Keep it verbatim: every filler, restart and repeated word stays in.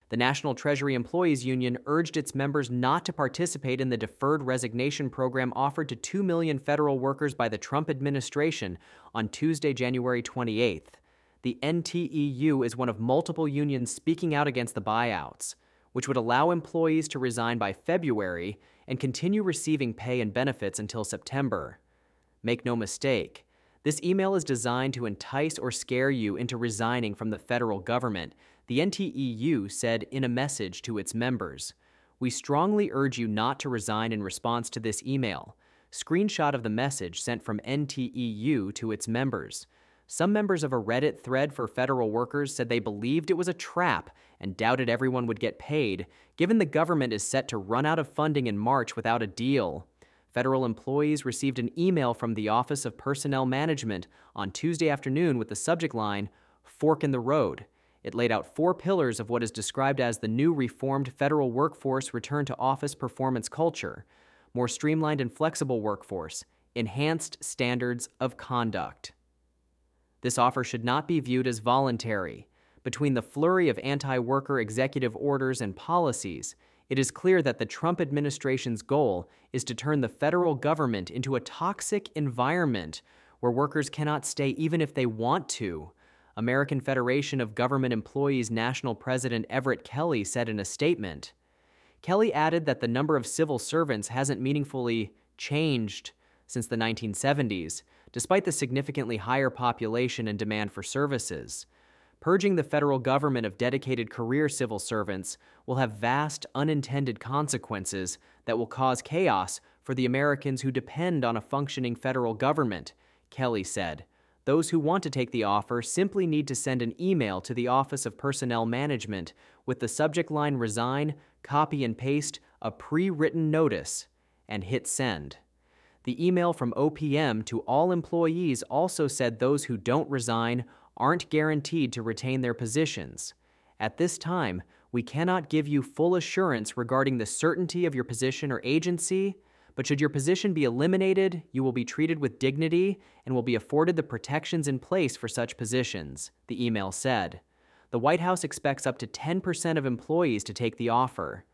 The National Treasury Employees Union urged its members not to participate in the deferred resignation program offered to two million federal workers by the Trump administration on Tuesday, January twenty-eighth. The N T E U is one of multiple unions speaking out against the buyouts, which would allow employees to resign by February and continue receiving pay and benefits until September. Make no mistake, this email is designed to entice or scare you into resigning from the federal government, the N T E U said in a message to its members. We strongly urge you not to resign in response to this email. Screenshot of the message sent from N T E U to its members. Some members of a Reddit thread for federal workers said they believed it was a trap and doubted everyone would get paid, given the government is set to run out of funding in March without a deal. Federal employees received an email from the Office of Personnel Management on Tuesday afternoon with the subject line, "Fork in the Road." It laid out four pillars of what is described as the new reformed federal workforce return to office performance culture: more streamlined and flexible workforce, enhanced standards of conduct. This offer should not be viewed as voluntary. Between the flurry of anti-worker executive orders and policies, it is clear that the Trump administration's goal is to turn the federal government into a toxic environment where workers cannot stay even if they want to. American Federation of Government Employees National President Everett Kelly said in a statement. Kelly added that the number of civil servants hasn't meaningfully changed since the nineteen seventies, despite the significantly higher population and demand for services. Purging the federal government of dedicated career civil servants will have vast unintended consequences that will cause chaos for the Americans who depend on a functioning federal government, Kelly said. Those who want to take the offer simply need to send an email to the Office of Personnel Management with the subject line "Resign," copy and paste a pre-written notice, and hit send. The email from O P M to all employees also said those who don't resign aren't guaranteed to retain their positions. At this time, we cannot give you full assurance regarding the certainty of your position or agency, but should your position be eliminated, you will be treated with dignity and will be afforded the protections in place for such positions, the email said. The White House expects up to ten percent of employees to take the offer.